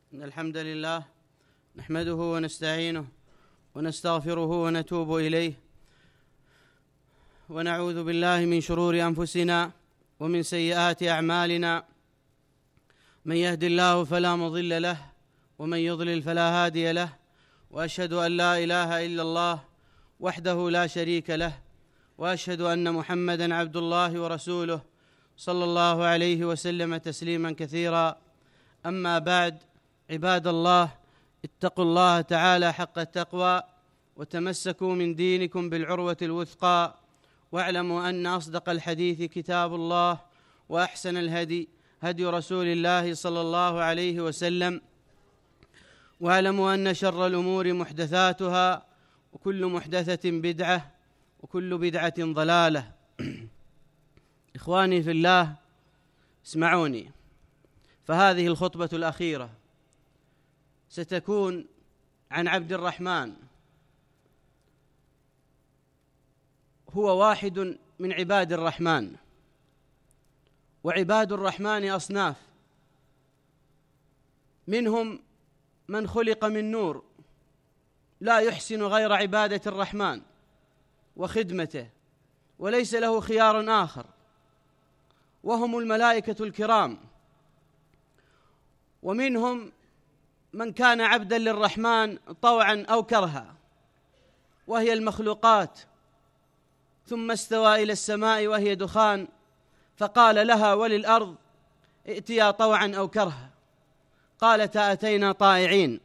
إن الحمد لله نحمده ونستعينه ونستغفره ونتوب إليه، ونعوذ بالله من شرور أنفسنا ومن سيئات أعمالنا. من يهد الله فلا مضل له، ومن يضلل فلا هادي له، وأشهد أن لا إله إلا الله وحده لا شريك له، وأشهد أن محمدًا عبد الله ورسوله صلى الله عليه وسلم تسليمًا كثيرا. أما بعد، عباد الله، اتقوا الله تعالى حق التقوى، وتمسكوا من دينكم بالعروة الوثقى، واعلموا أن أصدق الحديث كتاب الله، وأحسن الهدي هدي رسول الله صلى الله عليه وسلم، واعلموا أن شر الأمور محدثاتها، وكل محدثة بدعة، وكل بدعة ضلالة. إخواني في الله، اسمعوني، فهذه الخطبة الأخيرة ستكون عن عبد الرحمن. هو واحد من عباد الرحمن، وعباد الرحمن أصناف، منهم من خلق من نور لا يحسن غير عبادة الرحمن وخدمته، وليس له خيار آخر، وهم الملائكة الكرام. ومنهم من كان عبدا للرحمن طوعا أو كرها، وهي المخلوقات، ثم استوى إلى السماء وهي دخان، فقال لها وللأرض ائتيا طوعا أو كرها، قالتا أتينا طائعين.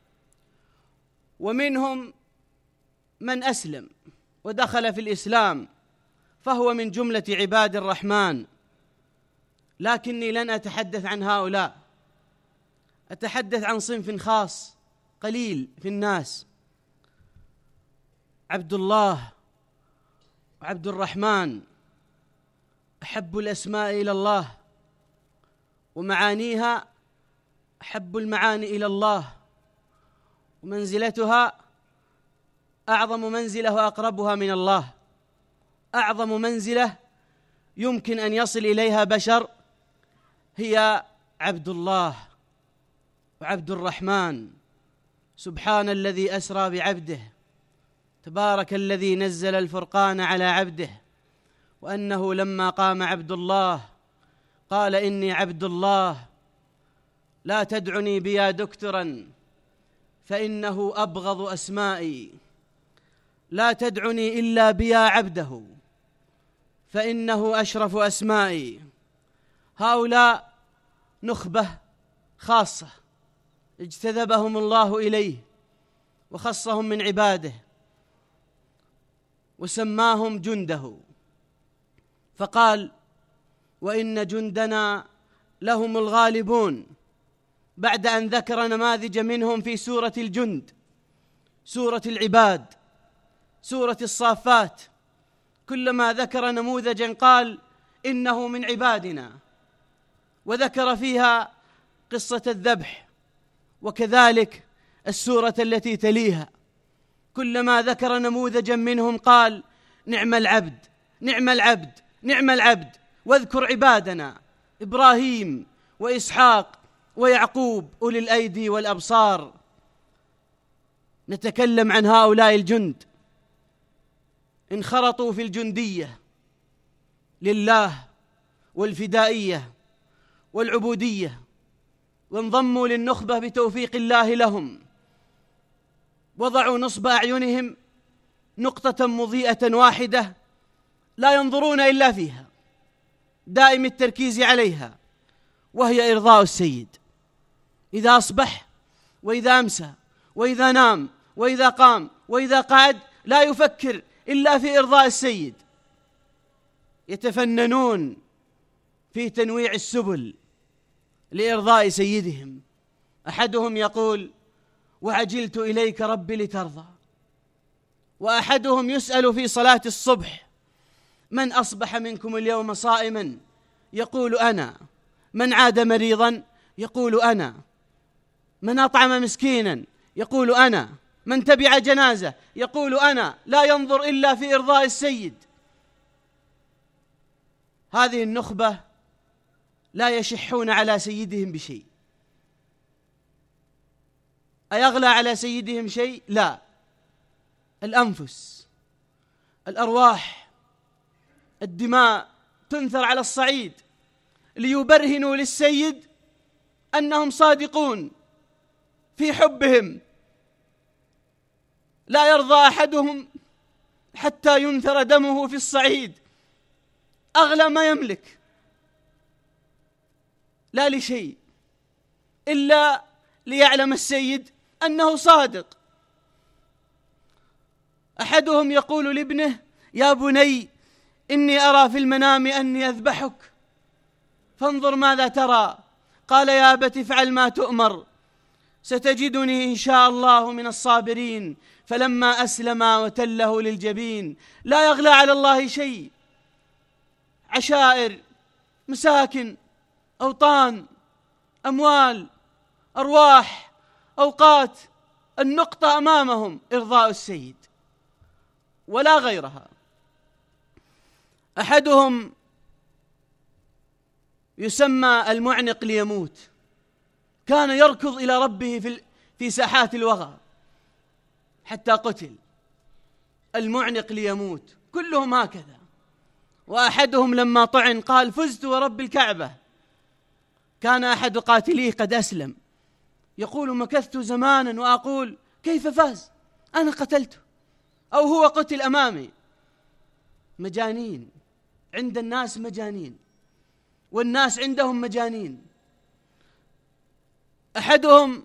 ومنهم من أسلم ودخل في الإسلام، فهو من جملة عباد الرحمن، لكني لن أتحدث عن هؤلاء، أتحدث عن صنف خاص قليل في الناس. عبد الله وعبد الرحمن أحب الأسماء إلى الله، ومعانيها أحب المعاني إلى الله، ومنزلتها أعظم منزلة وأقربها من الله. أعظم منزلة يمكن أن يصل إليها بشر هي عبد الله وعبد الرحمن. سبحان الذي أسرى بعبده، تبارك الذي نزل الفرقان على عبده، وأنه لما قام عبد الله قال إني عبد الله، لا تدعني بيا دكتورا فإنه أبغض أسمائي، لا تدعني إلا بيا عبده فإنه أشرف أسمائي. هؤلاء نخبة خاصة اجتذبهم الله إليه، وخصهم من عباده، وسماهم جنده، فقال وإن جندنا لهم الغالبون، بعد أن ذكر نماذج منهم في سورة الجند، سورة العباد، سورة الصافات. كلما ذكر نموذجا قال إنه من عبادنا، وذكر فيها قصة الذبح. وكذلك السورة التي تليها، كلما ذكر نموذجا منهم قال نعم العبد، نعم العبد، نعم العبد. واذكر عبادنا إبراهيم وإسحاق ويعقوب أولي الأيدي والأبصار. نتكلم عن هؤلاء الجند، انخرطوا في الجندية لله والفدائية والعبودية، وانضموا للنخبة بتوفيق الله لهم، وضعوا نصب أعينهم نقطة مضيئة واحدة لا ينظرون إلا فيها، دائم التركيز عليها، وهي إرضاء السيد. إذا أصبح وإذا أمسى وإذا نام وإذا قام وإذا قعد لا يفكر إلا في إرضاء السيد. يتفننون في تنويع السبل لإرضاء سيدهم. أحدهم يقول وعجلت إليك ربي لترضى، وأحدهم يسأل في صلاة الصبح من أصبح منكم اليوم صائما؟ يقول أنا. من عاد مريضا؟ يقول أنا. من أطعم مسكينا؟ يقول أنا. من تبع جنازة؟ يقول أنا. لا ينظر إلا في إرضاء السيد. هذه النخبة لا يشحون على سيدهم بشيء، أيغلى على سيدهم شيء؟ لا. الأنفس، الأرواح، الدماء تنثر على الصعيد ليبرهنوا للسيد أنهم صادقون في حبهم. لا يرضى أحدهم حتى ينثر دمه في الصعيد، أغلى ما يملك، لا لشيء إلا ليعلم السيد أنه صادق. أحدهم يقول لابنه: يا بني إني أرى في المنام أني أذبحك فانظر ماذا ترى. قال: يا أبت افعل ما تؤمر ستجدني إن شاء الله من الصابرين. فلما أسلما وتله للجبين. لا يغلى على الله شيء، عشائر، مساكن، أوطان، أموال، أرواح، أوقات، النقطة أمامهم إرضاء السيد ولا غيرها. أحدهم يسمى المعنق ليموت، كان يركض إلى ربه في ساحات الوغى حتى قتل. المعنق ليموت، كلهم هكذا. وأحدهم لما طعن قال: فزت ورب الكعبة. كان أحد قاتليه قد أسلم، يقول: مكثت زمانا وأقول كيف فاز، أنا قتلته أو هو قتل أمامي. مجانين، عند الناس مجانين، والناس عندهم مجانين. أحدهم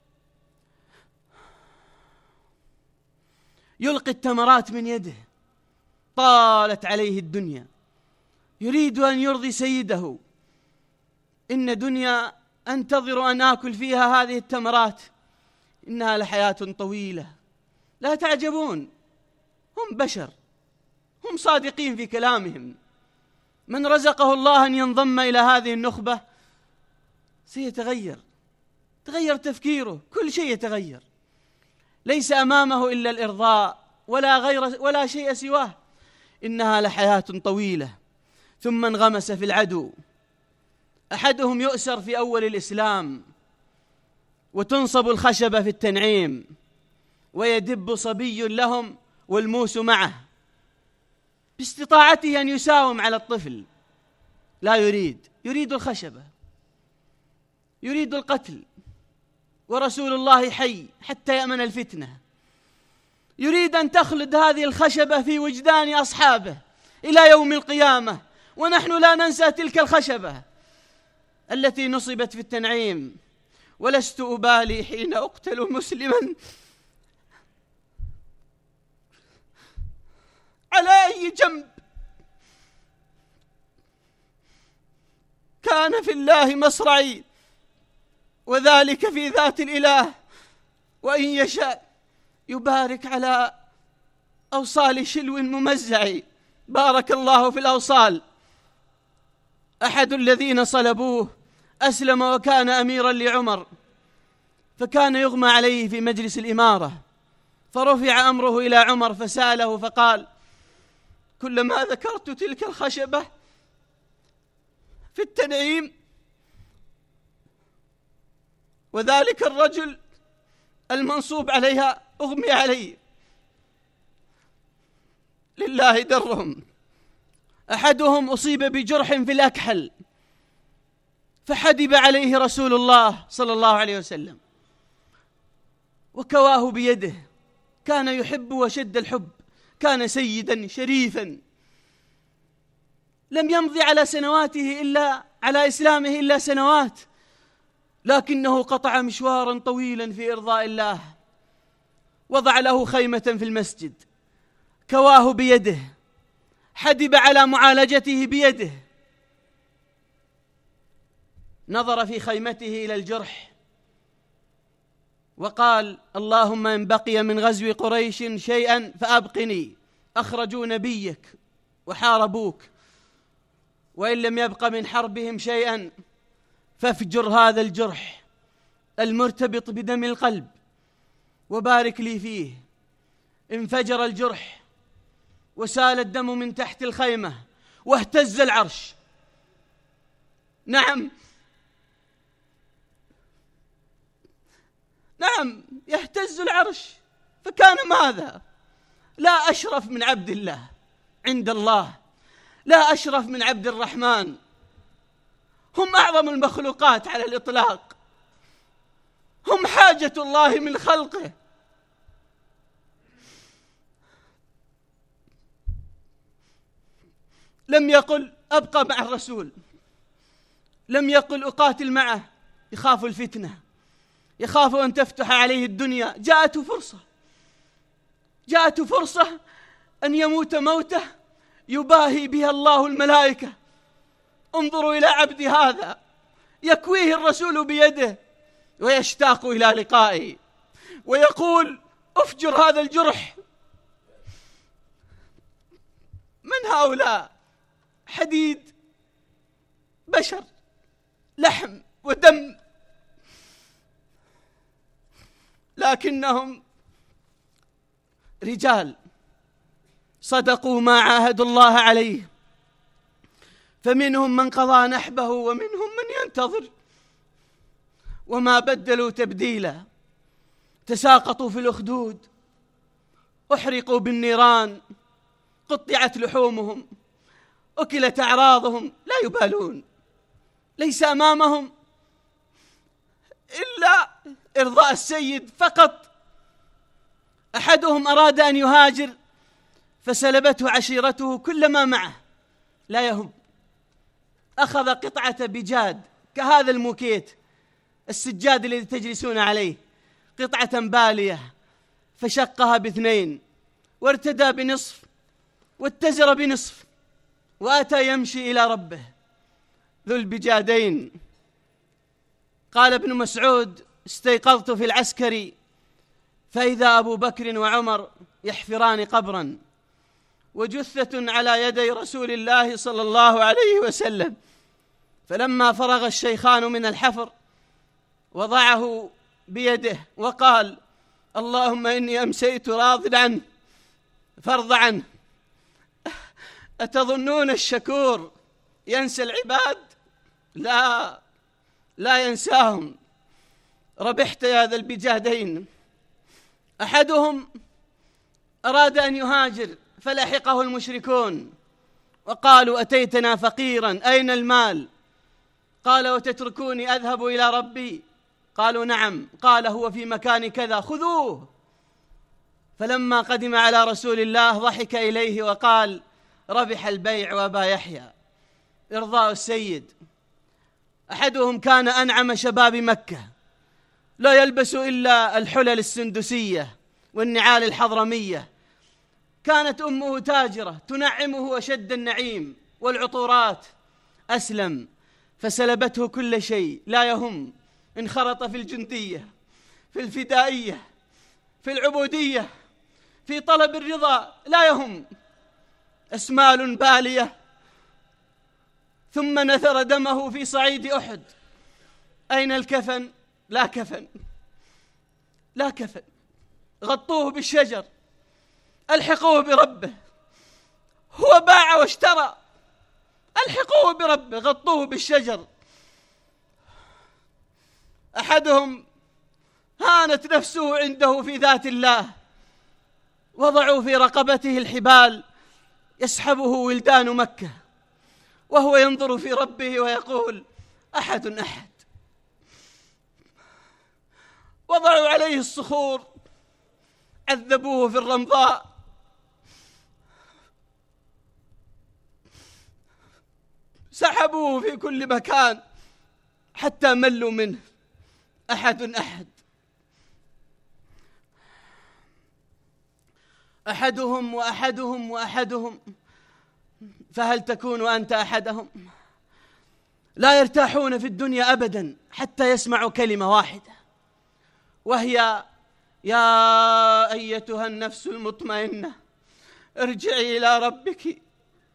يلقي التمرات من يده، طالت عليه الدنيا، يريد أن يرضي سيده: إن دنيا أنتظر أن آكل فيها هذه التمرات، إنها لحياة طويلة. لا تعجبون، هم بشر، هم صادقين في كلامهم. من رزقه الله أن ينضم إلى هذه النخبة سيتغير، تغير تفكيره، كل شيء يتغير. ليس أمامه إلا الإرضاء ولا شيء سواه. إنها لحياة طويلة. ثم انغمس في العدو. أحدهم يؤسر في أول الإسلام وتنصب الخشبة في التنعيم، ويدب صبي لهم والموس معه، باستطاعته أن يساوم على الطفل، لا يريد الخشبة، يريد القتل. ورسول الله حي حتى يأمن الفتنة، يريد أن تخلد هذه الخشبة في وجدان أصحابه إلى يوم القيامة. ونحن لا ننسى تلك الخشبة التي نصبت في التنعيم: ولست أبالي حين أقتل مسلما على أي جنب، كان في الله مصرعي، وذلك في ذات الإله، وإن يشاء يبارك على أوصال شلو ممزع. بارك الله في الأوصال. أحد الذين صلبوه أسلم وكان أميرا لعمر، فكان يغمى عليه في مجلس الإمارة، فرفع أمره إلى عمر فسأله فقال: كلما ذكرت تلك الخشبة في التنعيم وذلك الرجل المنصوب عليها أغمي عليه، لله درهم. أحدهم أصيب بجرح في الأكحل، فحدب عليه رسول الله صلى الله عليه وسلم وكواه بيده. كان يحب وشد الحب، كان سيدا شريفا، لم يمضي على سنواته إلا على إسلامه إلا سنوات، لكنه قطع مشوارا طويلا في إرضاء الله. وضع له خيمة في المسجد، كواه بيده، حدب على معالجته بيده، نظر في خيمته إلى الجرح وقال: اللهم إن بقي من غزو قريش شيئا فأبقني، أخرجوا نبيك وحاربوك، وإن لم يبق من حربهم شيئا فافجر هذا الجرح المرتبط بدم القلب وبارك لي فيه. انفجر الجرح وسال الدم من تحت الخيمة واهتز العرش. نعم يهتز العرش، فكان ماذا؟ لا أشرف من عبد الله عند الله، لا أشرف من عبد الرحمن، هم أعظم المخلوقات على الإطلاق، هم حاجة الله من خلقه. لم يقل أبقى مع الرسول، لم يقل أقاتل معه، يخاف الفتنة، يخاف أن تفتح عليه الدنيا. جاءته فرصة أن يموت موته يباهي بها الله الملائكة. انظروا إلى عبد هذا، يكويه الرسول بيده ويشتاق إلى لقائه ويقول أفجر هذا الجرح. من هؤلاء؟ حديد، بشر، لحم ودم، لكنهم رجال صدقوا ما عاهدوا الله عليه، فمنهم من قضى نحبه ومنهم من ينتظر، وما بدلوا تبديلا. تساقطوا في الأخدود، أحرقوا بالنيران، قطعت لحومهم، أكلت أعراضهم، لا يبالون، ليس أمامهم إلا إرضاء السيد فقط. أحدهم أراد أن يهاجر فسلبته عشيرته كل ما معه، لا يهم، أخذ قطعة بجاد كهذا الموكيت، السجاد الذي تجلسون عليه، قطعة بالية، فشقها باثنين وارتدى بنصف واتزر بنصف، وأتى يمشي إلى ربه ذو البجادين. قال ابن مسعود استيقظت في العسكر فإذا أبو بكر وعمر يحفران قبرا وجثة على يدي رسول الله صلى الله عليه وسلم، فلما فرغ الشيخان من الحفر وضعه بيده وقال اللهم إني أمسيت راض عنه فارض عنه. أتظنون الشكور ينسى العباد؟ لا ينساهم. ربحت يا ذا البجادين. أحدهم أراد أن يهاجر فلحقه المشركون وقالوا أتيتنا فقيرا أين المال؟ قال وتتركوني أذهب إلى ربي؟ قالوا نعم. قال هو في مكان كذا خذوه. فلما قدم على رسول الله ضحك إليه وقال ربح البيع وأبا يحيى، إرضاء السيد. أحدهم كان أنعم شباب مكة، لا يلبس إلا الحلل السندسية والنعال الحضرمية، كانت أمه تاجرة تنعمه أشد النعيم والعطورات. أسلم فسلبته كل شيء، لا يهم، انخرط في الجندية، في الفدائية، في العبودية، في طلب الرضا، لا يهم. أسمال بالية، ثم نثر دمه في صعيد أحد. أين الكفن؟ لا كفن، لا كفن. غطوه بالشجر، ألحقوه بربه، هو باع واشترى، ألحقوه بربه، غطوه بالشجر. أحدهم هانت نفسه عنده في ذات الله، وضعوا في رقبته الحبال يسحبه ولدان مكة وهو ينظر في ربه ويقول أحد أحد. وضعوا عليه الصخور، عذبوه في الرمضاء، سحبوه في كل مكان حتى ملوا منه. أحد أحد. أحدهم وأحدهم وأحدهم، فهل تكون أنت أحدهم؟ لا يرتاحون في الدنيا أبدا حتى يسمعوا كلمة واحدة، وهي يا أيتها النفس المطمئنة ارجعي إلى ربك.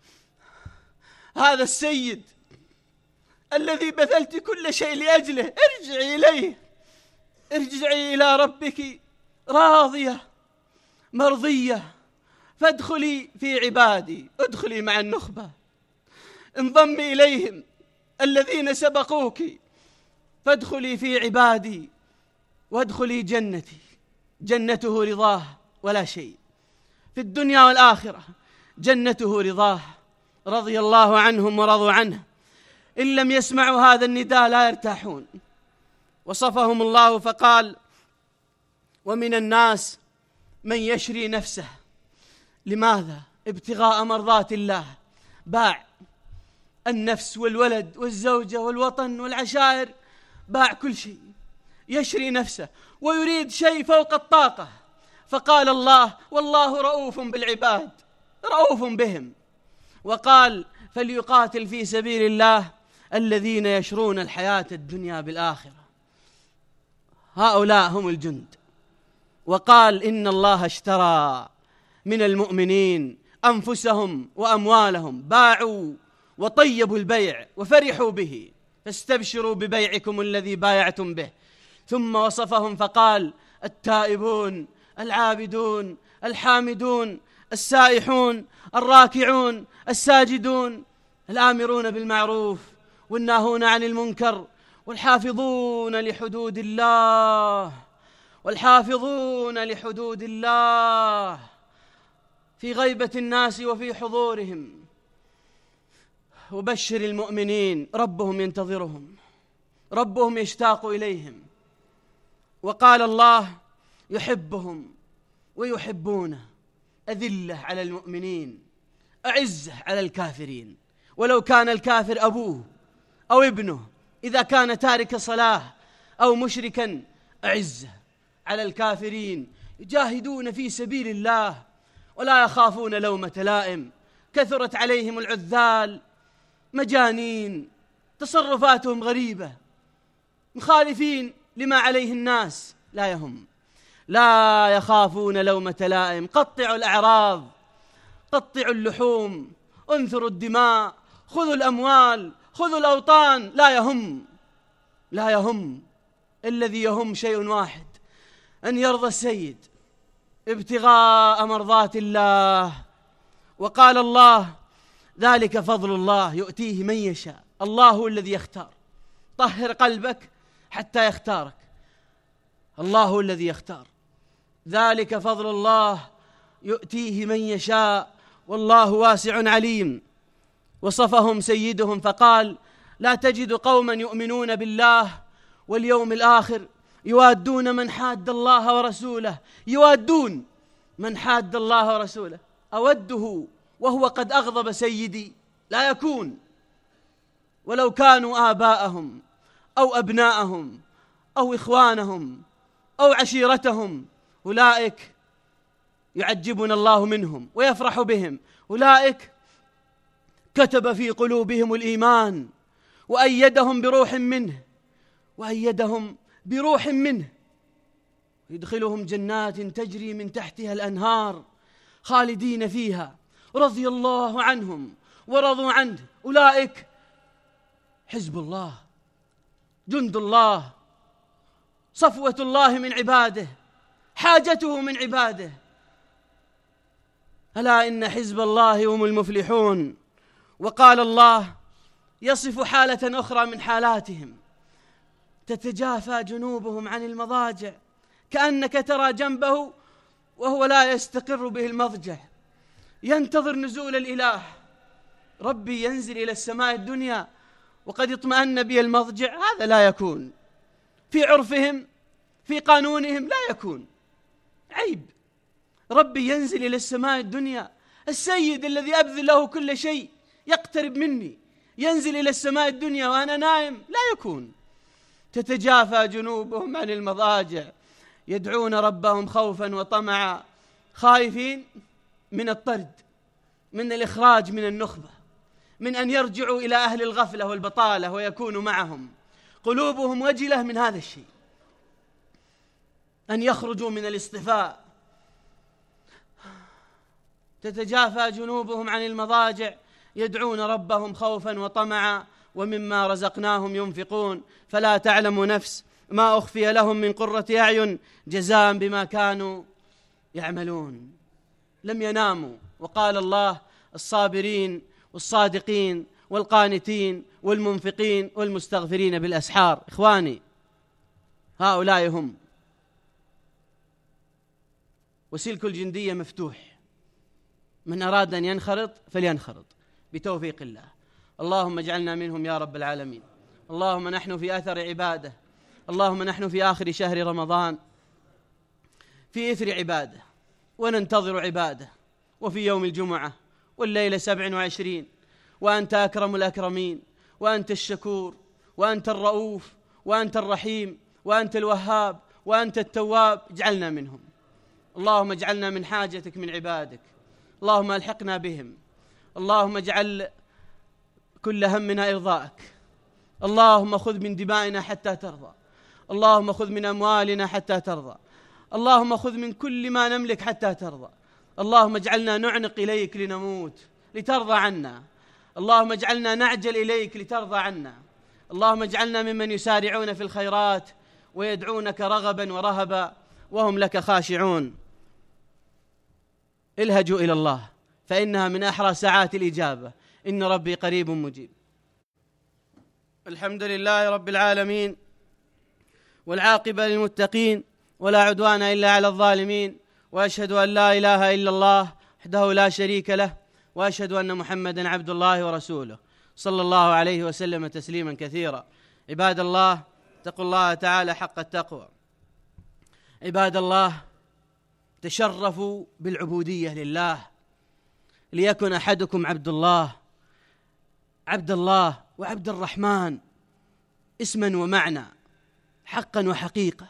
هذا السيد الذي بذلت كل شيء لأجله، ارجعي إليه، ارجعي إلى ربك راضية مرضية، فادخلي في عبادي، ادخلي مع النخبة، انضمي إليهم الذين سبقوك، فادخلي في عبادي وادخلي جنتي، جنته رضاه ولا شيء، في الدنيا والآخرة جنته رضاه، رضي الله عنهم ورضوا عنه، إن لم يسمعوا هذا النداء لا يرتاحون. وصفهم الله فقال: ومن الناس من يشري نفسه. لماذا؟ ابتغاء مرضات الله، باع النفس والولد والزوجة والوطن والعشائر، باع كل شيء، يشري نفسه ويريد شيء فوق الطاقة. فقال الله: والله رؤوف بالعباد، رؤوف بهم. وقال: فليقاتل في سبيل الله الذين يشرون الحياة الدنيا بالآخرة، هؤلاء هم الجند. وقال: إن الله اشترى من المؤمنين أنفسهم وأموالهم، باعوا وطيبوا البيع وفرحوا به، فاستبشروا ببيعكم الذي بايعتم به. ثم وصفهم فقال: التائبون العابدون الحامدون السائحون الراكعون الساجدون الآمرون بالمعروف والناهون عن المنكر والحافظون لحدود الله، والحافظون لحدود الله في غيبة الناس وفي حضورهم. وبشر المؤمنين ربهم ينتظرهم، ربهم يشتاق إليهم. وقال الله: يحبهم ويحبونه، أذلة على المؤمنين أعزة على الكافرين، ولو كان الكافر أبوه أو ابنه، إذا كان تارك صلاة أو مشركا أعزة على الكافرين، يجاهدون في سبيل الله ولا يخافون لومة لائم. كثرت عليهم العذال، مجانين، تصرفاتهم غريبة، مخالفين لما عليه الناس، لا يهم، لا يخافون لومة لائم. قطعوا الأعراض، قطعوا اللحوم، انثروا الدماء، خذوا الأموال، خذوا الأوطان، لا يهم، لا يهم. الذي يهم شيء واحد: أن يرضى السيد ابتغاء مرضات الله. وقال الله: ذلك فضل الله يؤتيه من يشاء. الله هو الذي يختار، طهر قلبك حتى يختارك، الله هو الذي يختار. ذلك فضل الله يؤتيه من يشاء والله واسع عليم. وصفهم سيدهم فقال: لا تجد قوما يؤمنون بالله واليوم الآخر يوادون من حاد الله ورسوله، يوادون من حاد الله ورسوله. أوده وهو قد أغضب سيدي؟ لا يكون. ولو كانوا آباءهم أو أبناءهم أو إخوانهم أو عشيرتهم، أولئك يعجبنا الله منهم ويفرح بهم. أولئك كتب في قلوبهم الإيمان وأيدهم بروح منه، وأيدهم بروح منه، يدخلهم جنات تجري من تحتها الأنهار خالدين فيها، رضي الله عنهم ورضوا عنه. أولئك حزب الله، جند الله، صفوة الله من عباده، حاجته من عباده. ألا إن حزب الله هم المفلحون. وقال الله يصف حالة أخرى من حالاتهم: تتجافى جنوبهم عن المضاجع، كأنك ترى جنبه وهو لا يستقر به المضجع، ينتظر نزول الإله. ربي ينزل إلى السماء الدنيا وقد اطمأن بي المضجع، هذا لا يكون في عرفهم، في قانونهم لا يكون، عيب. ربي ينزل إلى السماء الدنيا، السيد الذي أبذل له كل شيء يقترب مني، ينزل إلى السماء الدنيا وأنا نائم، لا يكون. تتجافى جنوبهم عن المضاجع يدعون ربهم خوفا وطمعا، خائفين من الطرد، من الإخراج من النخبة، من أن يرجعوا إلى أهل الغفلة والبطالة ويكونوا معهم. قلوبهم وجلة من هذا الشيء، أن يخرجوا من الاصطفاء. تتجافى جنوبهم عن المضاجع يدعون ربهم خوفا وطمعا ومما رزقناهم ينفقون، فلا تعلم نفس ما أخفي لهم من قرة أعين جزاء بما كانوا يعملون. لم يناموا. وقال الله: الصابرين والصادقين والقانتين والمنفقين والمستغفرين بالأسحار. إخواني، هؤلاء هم وسلك الجندية مفتوح، من أراد أن ينخرط فلينخرط بتوفيق الله. اللهم اجعلنا منهم يا رب العالمين. اللهم نحن في أثر عبادة، اللهم نحن في آخر شهر رمضان في إثر عبادة، وننتظر عبادة، وفي يوم الجمعة والليلة 27، وأنت أكرم الأكرمين، وأنت الشكور، وأنت الرؤوف، وأنت الرحيم، وأنت الوهاب، وأنت التواب. اجعلنا منهم. اللهم اجعلنا من حاجتك من عبادك، اللهم ألحقنا بهم. اللهم اجعل كل همنا إرضاءك. اللهم خذ من دمائنا حتى ترضى، اللهم خذ من أموالنا حتى ترضى، اللهم خذ من كل ما نملك حتى ترضى. اللهم اجعلنا نعنق إليك لنموت لترضى عنا، اللهم اجعلنا نعجل إليك لترضى عنا. اللهم اجعلنا ممن يسارعون في الخيرات ويدعونك رغبا ورهبا وهم لك خاشعون. الهجوا إلى الله فإنها من أحرى ساعات الإجابة، إن ربي قريب مجيب. الحمد لله رب العالمين، والعاقبة للمتقين، ولا عدوان إلا على الظالمين، وأشهد أن لا إله إلا الله وحده لا شريك له، وأشهد أن محمدا عبد الله ورسوله صلى الله عليه وسلم تسليما كثيرا. عباد الله، اتقوا الله تعالى حق التقوى. عباد الله، تشرفوا بالعبودية لله، ليكن أحدكم عبد الله، عبد الله وعبد الرحمن اسما ومعنى، حقا وحقيقة.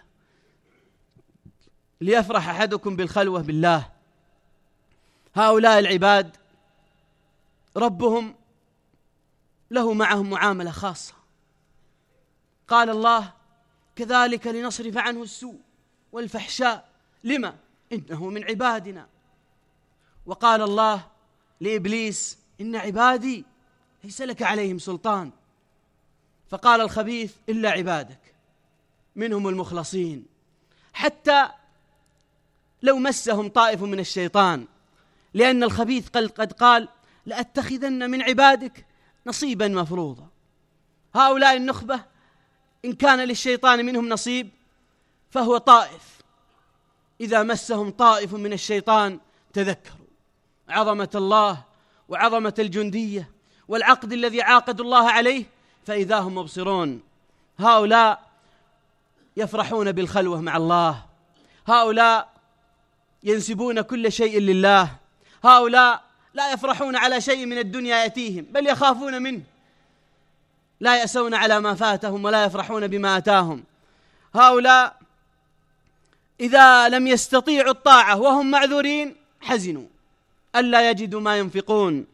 ليفرح أحدكم بالخلوة بالله. هؤلاء العباد ربهم له معهم معاملة خاصة. قال الله: كذلك لنصرف عنه السوء والفحشاء. لما؟ إنه من عبادنا. وقال الله لإبليس: إن عبادي ليس لك عليهم سلطان. فقال الخبيث: إلا عبادك منهم المخلصين. حتى لو مسهم طائف من الشيطان، لأن الخبيث قد قال: لأتخذن من عبادك نصيبا مفروضا. هؤلاء النخبة إن كان للشيطان منهم نصيب فهو طائف. إذا مسهم طائف من الشيطان تذكروا عظمة الله وعظمة الجندية والعقد الذي عاقدوا الله عليه، فإذا هم مبصرون. هؤلاء يفرحون بالخلوة مع الله، هؤلاء ينسبون كل شيء لله، هؤلاء لا يفرحون على شيء من الدنيا يأتيهم، بل يخافون منه، لا يأسون على ما فاتهم ولا يفرحون بما أتاهم. هؤلاء إذا لم يستطيعوا الطاعة وهم معذورين حزنوا ألا يجدوا ما ينفقون.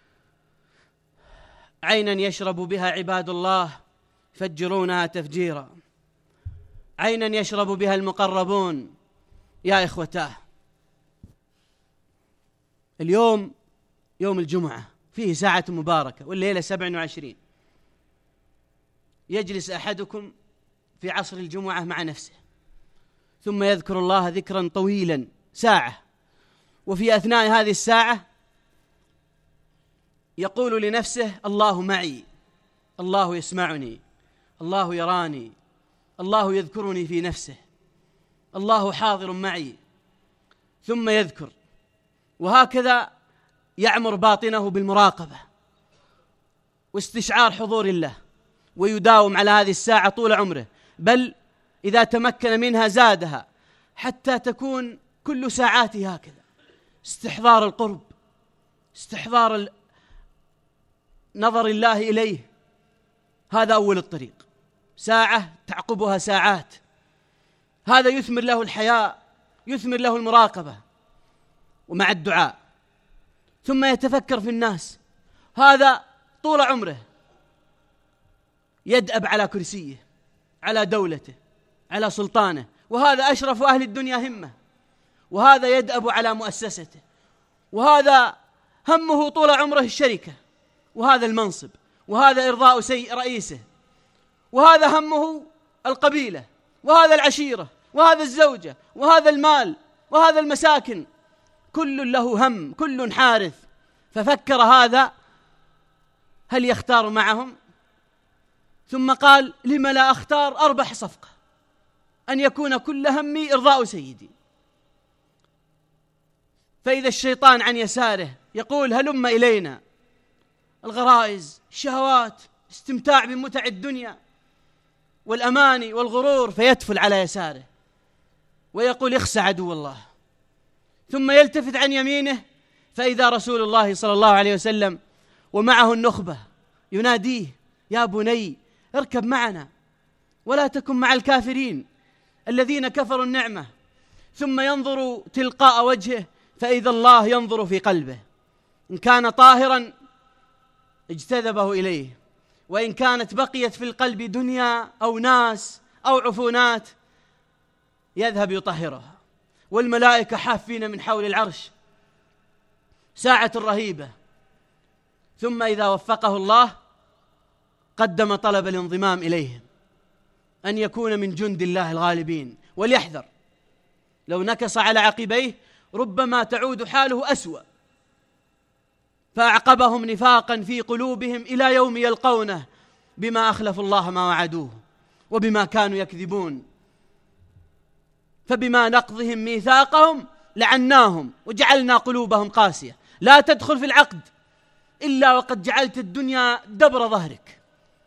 عينا يشرب بها عباد الله فجرونها تفجيرا، عينا يشرب بها المقربون. يا إخوتاه، اليوم يوم الجمعة فيه ساعة مباركة، والليلة 27. يجلس أحدكم في عصر الجمعة مع نفسه، ثم يذكر الله ذكرا طويلا ساعة، وفي أثناء هذه الساعة يقول لنفسه: الله معي، الله يسمعني، الله يراني، الله يذكرني في نفسه، الله حاضر معي. ثم يذكر، وهكذا يعمر باطنه بالمراقبة واستشعار حضور الله، ويداوم على هذه الساعة طول عمره، بل إذا تمكن منها زادها حتى تكون كل ساعاته هكذا. استحضار القرب، استحضار نظر الله إليه، هذا أول الطريق. ساعة تعقبها ساعات، هذا يثمر له الحياء، يثمر له المراقبة ومع الدعاء. ثم يتفكر في الناس، هذا طول عمره يدأب على كرسيه، على دولته، على سلطانه، وهذا أشرف أهل الدنيا همة، وهذا يدأب على مؤسسته، وهذا همه طول عمره الشركة، وهذا المنصب، وهذا إرضاء رئيسه، وهذا همه القبيلة، وهذا العشيرة، وهذا الزوجة، وهذا المال، وهذا المساكن. كل له هم، كل حارث. ففكر هذا هل يختار معهم؟ ثم قال: لم لا أختار أربح صفقة، أن يكون كل همي إرضاء سيدي. فإذا الشيطان عن يساره يقول هلم إلينا، الغرائز، الشهوات، استمتاع بمتع الدنيا والأماني والغرور، فيتفل على يساره ويقول اخسى عدو الله. ثم يلتفت عن يمينه فإذا رسول الله صلى الله عليه وسلم ومعه النخبة يناديه يا بني اركب معنا ولا تكن مع الكافرين الذين كفروا النعمة. ثم ينظر تلقاء وجهه فإذا الله ينظر في قلبه، إن كان طاهرا اجتذبه إليه، وإن كانت بقيت في القلب دنيا أو ناس أو عفونات يذهب يطهرها. والملائكة حافين من حول العرش، ساعة رهيبة. ثم إذا وفقه الله قدم طلب الانضمام إليهم، أن يكون من جند الله الغالبين. وليحذر، لو نكص على عقبيه ربما تعود حاله أسوأ، فأعقبهم نفاقا في قلوبهم إلى يوم يلقونه بما أخلفوا الله ما وعدوه وبما كانوا يكذبون. فبما نقضهم ميثاقهم لعناهم وجعلنا قلوبهم قاسية. لا تدخل في العقد إلا وقد جعلت الدنيا دبر ظهرك،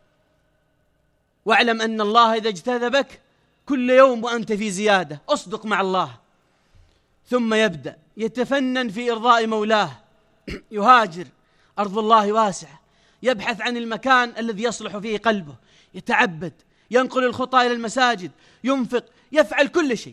واعلم أن الله إذا اجتذبك كل يوم وأنت في زيادة، أصدق مع الله. ثم يبدأ يتفنن في إرضاء مولاه، يهاجر، أرض الله واسعة، يبحث عن المكان الذي يصلح فيه قلبه، يتعبد، ينقل الخطى إلى المساجد، ينفق، يفعل كل شيء.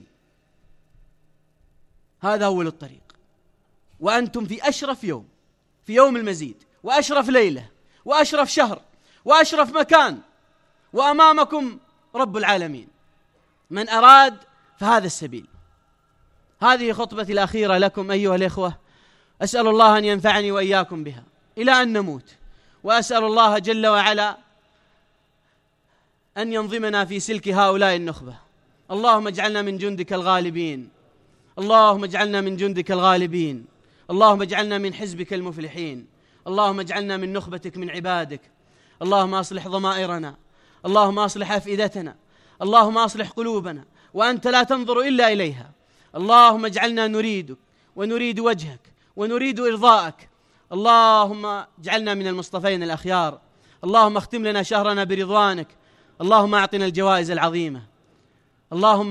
هذا أول الطريق. وأنتم في أشرف يوم، في يوم المزيد، وأشرف ليلة، وأشرف شهر، وأشرف مكان، وأمامكم رب العالمين. من أراد فهذا السبيل. هذه خطبتي الأخيرة لكم أيها الإخوة، أسأل الله أن ينفعني وإياكم بها إلى أن نموت، وأسأل الله جل وعلا أن ينظمنا في سلك هؤلاء النخبة. اللهم اجعلنا من جندك الغالبين، اللهم اجعلنا من جندك الغالبين، اللهم اجعلنا من حزبك المفلحين، اللهم اجعلنا من نخبتك من عبادك. اللهم أصلح ضمائرنا، اللهم أصلح أفئدتنا، اللهم أصلح قلوبنا وأنت لا تنظر إلا إليها. اللهم اجعلنا نريدك ونريد وجهك ونريد إرضاءك. اللهم اجعلنا من المصطفين الأخيار. اللهم اختم لنا شهرنا برضوانك. اللهم أعطنا الجوائز العظيمة. اللهم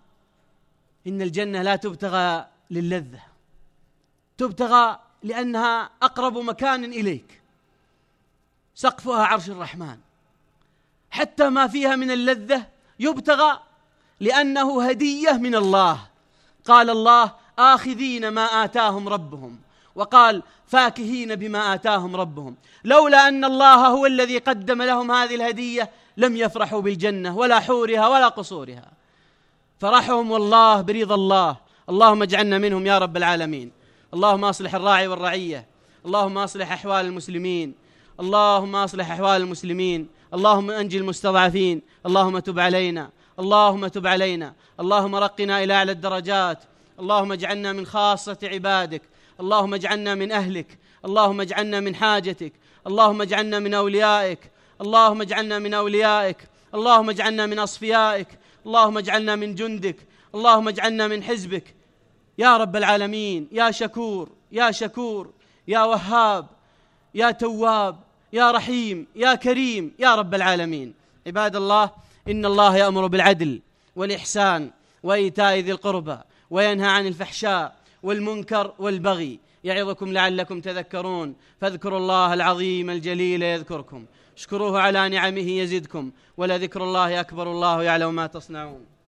إن الجنة لا تبتغى للذة، تبتغى لأنها أقرب مكان إليك، سقفها عرش الرحمن. حتى ما فيها من اللذة يبتغى لأنه هدية من الله. قال الله آخذين ما آتاهم ربهم، وقال فاكهين بما آتاهم ربهم. لولا أن الله هو الذي قدم لهم هذه الهدية لم يفرحوا بالجنة ولا حورها ولا قصورها. فرحهم والله برضا الله. اللهم اجعلنا منهم يا رب العالمين. اللهم أصلح الراعي والرعية، اللهم أصلح أحوال المسلمين، اللهم أصلح أحوال المسلمين، اللهم أنجي المستضعفين. اللهم تب علينا، اللهم تب علينا، اللهم رقنا إلى أعلى الدرجات. اللهم اجعلنا من خاصة عبادك، اللهم اجعلنا من أهلك، اللهم اجعلنا من حاجتك، اللهم اجعلنا من أوليائك، اللهم اجعلنا من أوليائك، اللهم اجعلنا من أصفيائك، اللهم اجعلنا من جندك، اللهم اجعلنا من حزبك يا رب العالمين. يا شكور، يا شكور، يا وهاب، يا تواب، يا رحيم، يا كريم، يا رب العالمين. عباد الله، إن الله يأمر بالعدل والإحسان وإيتاء ذي القربى وينهى عن الفحشاء والمنكر والبغي، يعظكم لعلكم تذكرون. فاذكروا الله العظيم الجليل يذكركم، اشكروه على نعمه يزدكم، ولذكر الله أكبر، الله يعلم ما تصنعون.